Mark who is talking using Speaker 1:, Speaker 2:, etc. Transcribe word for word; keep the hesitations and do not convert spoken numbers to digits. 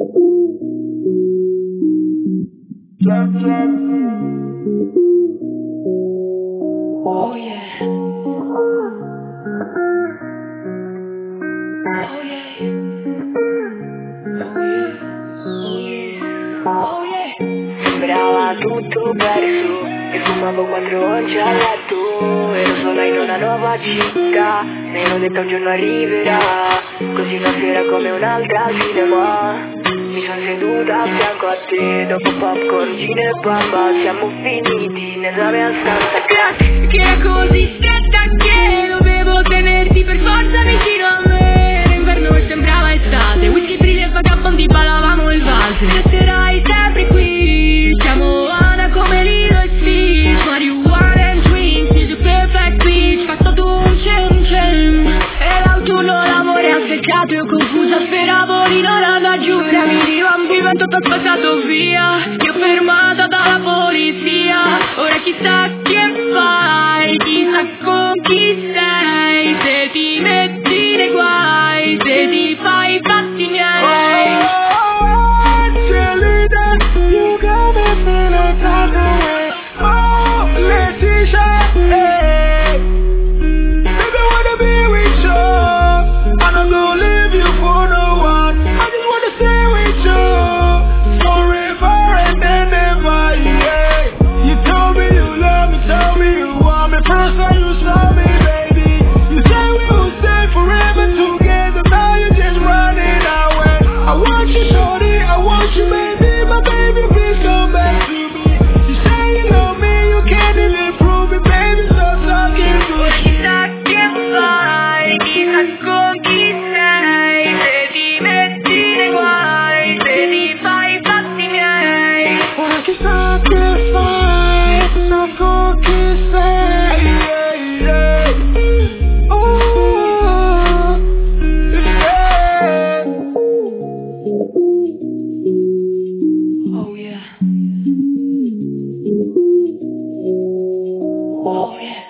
Speaker 1: Oh yeah. Oh yeah. Oh yeah. Oh yeah. Sembrava tutto perso e fumavo quattro once al letto. Ero sola in una nuova città, mi hanno detto un giorno arriverà. Così una sera come un'altra al cinema mi sono seduta a fianco a te. Dopo popcorn, gin e bamba siamo finiti nella mia stanza classe,
Speaker 2: che era così stretta che dovevo tenerti per forza vicino a me. Era inverno e sembrava estate, whisky, brilli e vagabondi ballavamo il valse. Resterai sempre qui, siamo Ana come Lilo e Stitch, marijuana and drinks, is a perfect beach. Fatto tu un cem cem e l'autunno l'amore ha seccato. Io confusa speravo di non andare giù. Se mi divan il vento t'ho spazzato via, io fermata dalla polizia. Ora chissà che fai, chissà con chi sei, se ti metti nei guai, se ti fai i fatti miei.
Speaker 3: Oh, cheerleader, you got me feeling type of way. Oh, Letitia, hey, baby, wanna be with you. I'm not gonna leave you for no one. I just wanna stay with you forever and then ever, yeah. You told me you love me, tell me you want me. First time you saw me, baby, you said we would stay forever together. Now you're just running away. I want you, shorty, I want you, baby, my baby, please come back to me. You say you love me, you can't even prove it, baby, so talking to
Speaker 2: Ora
Speaker 3: me.
Speaker 2: chissà che fai, chissà con chi sei, se ti metti nei guai, se ti fai i fatti miei.
Speaker 3: Ora chissà che fai, chissà con chi sei, yeah, yeah. Oh, yeah.
Speaker 1: Oh yeah. Oh yeah.